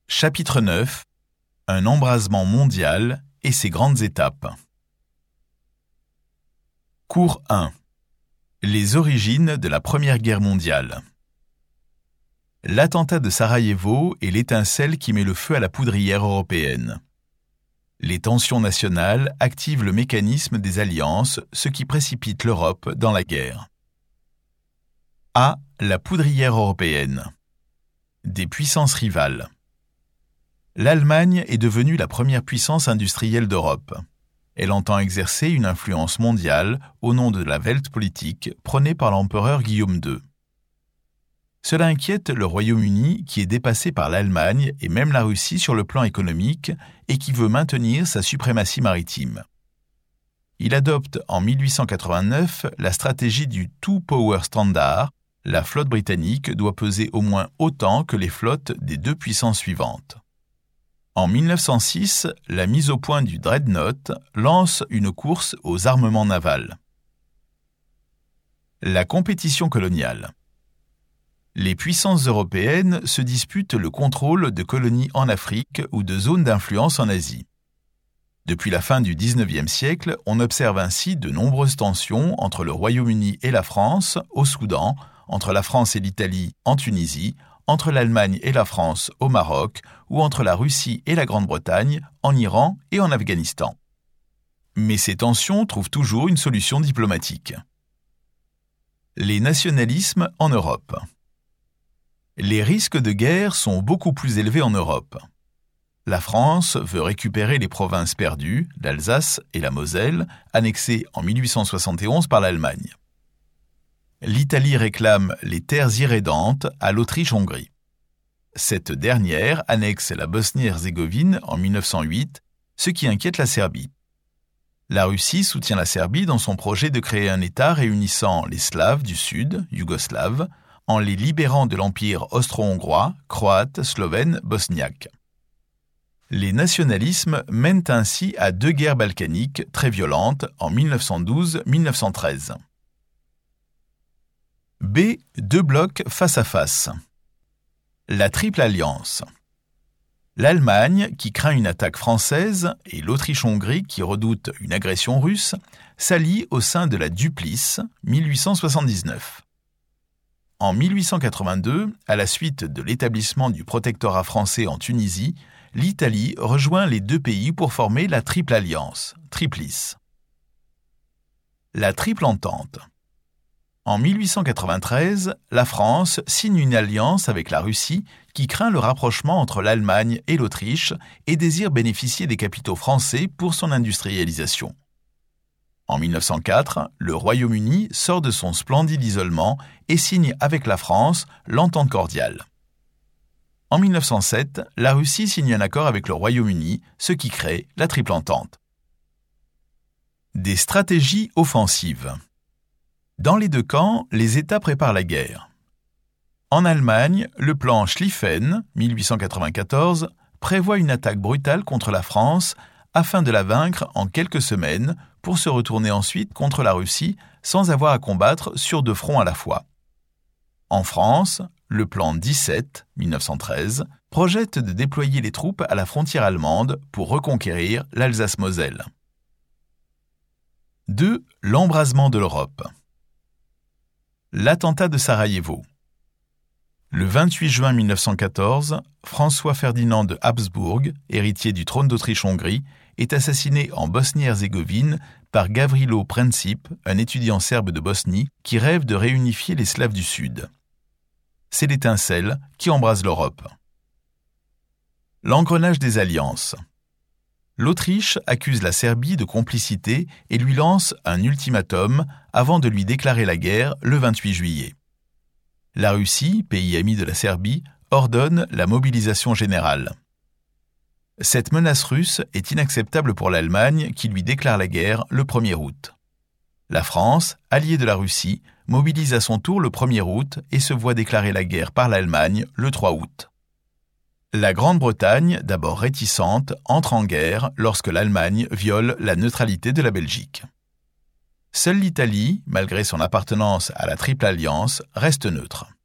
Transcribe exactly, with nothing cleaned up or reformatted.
Chapitre neuf. Un embrasement mondial et ses grandes étapes. Cours un. Les origines de la Première Guerre mondiale. L'attentat de Sarajevo est l'étincelle qui met le feu à la poudrière européenne. Les tensions nationales activent le mécanisme des alliances, ce qui précipite l'Europe dans la guerre. A. La poudrière européenne. Des puissances rivales. L'Allemagne est devenue la première puissance industrielle d'Europe. Elle entend exercer une influence mondiale au nom de la Weltpolitik prônée par l'empereur Guillaume deux. Cela inquiète le Royaume-Uni qui est dépassé par l'Allemagne et même la Russie sur le plan économique et qui veut maintenir sa suprématie maritime. Il adopte en mille huit cent quatre-vingt-neuf la stratégie du Two Power Standard. La flotte britannique doit peser au moins autant que les flottes des deux puissances suivantes. En mille neuf cent six, la mise au point du Dreadnought lance une course aux armements navals. La compétition coloniale. Les puissances européennes se disputent le contrôle de colonies en Afrique ou de zones d'influence en Asie. Depuis la fin du dix-neuvième siècle, on observe ainsi de nombreuses tensions entre le Royaume-Uni et la France au Soudan, entre la France et l'Italie en Tunisie, entre l'Allemagne et la France au Maroc, ou entre la Russie et la Grande-Bretagne en Iran et en Afghanistan. Mais ces tensions trouvent toujours une solution diplomatique. Les nationalismes en Europe. Les risques de guerre sont beaucoup plus élevés en Europe. La France veut récupérer les provinces perdues, l'Alsace et la Moselle, annexées en mille huit cent soixante et onze par l'Allemagne. L'Italie réclame les terres irrédentes à l'Autriche-Hongrie. Cette dernière annexe la Bosnie-Herzégovine en mille neuf cent huit, ce qui inquiète la Serbie. La Russie soutient la Serbie dans son projet de créer un État réunissant les Slaves du Sud, yougoslaves, en les libérant de l'empire austro-hongrois, croate, slovène, bosniaque. Les nationalismes mènent ainsi à deux guerres balkaniques très violentes en mille neuf cent douze mille neuf cent treize. B. Deux blocs face à face. La triple alliance. L'Allemagne, qui craint une attaque française, et l'Autriche-Hongrie, qui redoute une agression russe, s'allient au sein de la Duplice, mille huit cent soixante-dix-neuf. En mille huit cent quatre-vingt-deux, à la suite de l'établissement du protectorat français en Tunisie, l'Italie rejoint les deux pays pour former la triple alliance, Triplice. La triple entente. En mille huit cent quatre-vingt-treize, la France signe une alliance avec la Russie qui craint le rapprochement entre l'Allemagne et l'Autriche et désire bénéficier des capitaux français pour son industrialisation. En mille neuf cent quatre, le Royaume-Uni sort de son splendide isolement et signe avec la France l'entente cordiale. En mille neuf cent sept, la Russie signe un accord avec le Royaume-Uni, ce qui crée la triple entente. Des stratégies offensives. Dans les deux camps, les États préparent la guerre. En Allemagne, le plan Schlieffen, mille huit cent quatre-vingt-quatorze, prévoit une attaque brutale contre la France afin de la vaincre en quelques semaines pour se retourner ensuite contre la Russie sans avoir à combattre sur deux fronts à la fois. En France, le plan dix-sept, mille neuf cent treize, projette de déployer les troupes à la frontière allemande pour reconquérir l'Alsace-Moselle. deux. L'embrasement de l'Europe. L'attentat de Sarajevo. Le vingt-huit juin mille neuf cent quatorze, François-Ferdinand de Habsbourg, héritier du trône d'Autriche-Hongrie, est assassiné en Bosnie-Herzégovine par Gavrilo Princip, un étudiant serbe de Bosnie qui rêve de réunifier les Slaves du Sud. C'est l'étincelle qui embrase l'Europe. L'engrenage des alliances. L'Autriche accuse la Serbie de complicité et lui lance un ultimatum avant de lui déclarer la guerre le vingt-huit juillet. La Russie, pays ami de la Serbie, ordonne la mobilisation générale. Cette menace russe est inacceptable pour l'Allemagne qui lui déclare la guerre le premier août. La France, alliée de la Russie, mobilise à son tour le premier août et se voit déclarer la guerre par l'Allemagne le trois août. La Grande-Bretagne, d'abord réticente, entre en guerre lorsque l'Allemagne viole la neutralité de la Belgique. Seule l'Italie, malgré son appartenance à la Triple Alliance, reste neutre.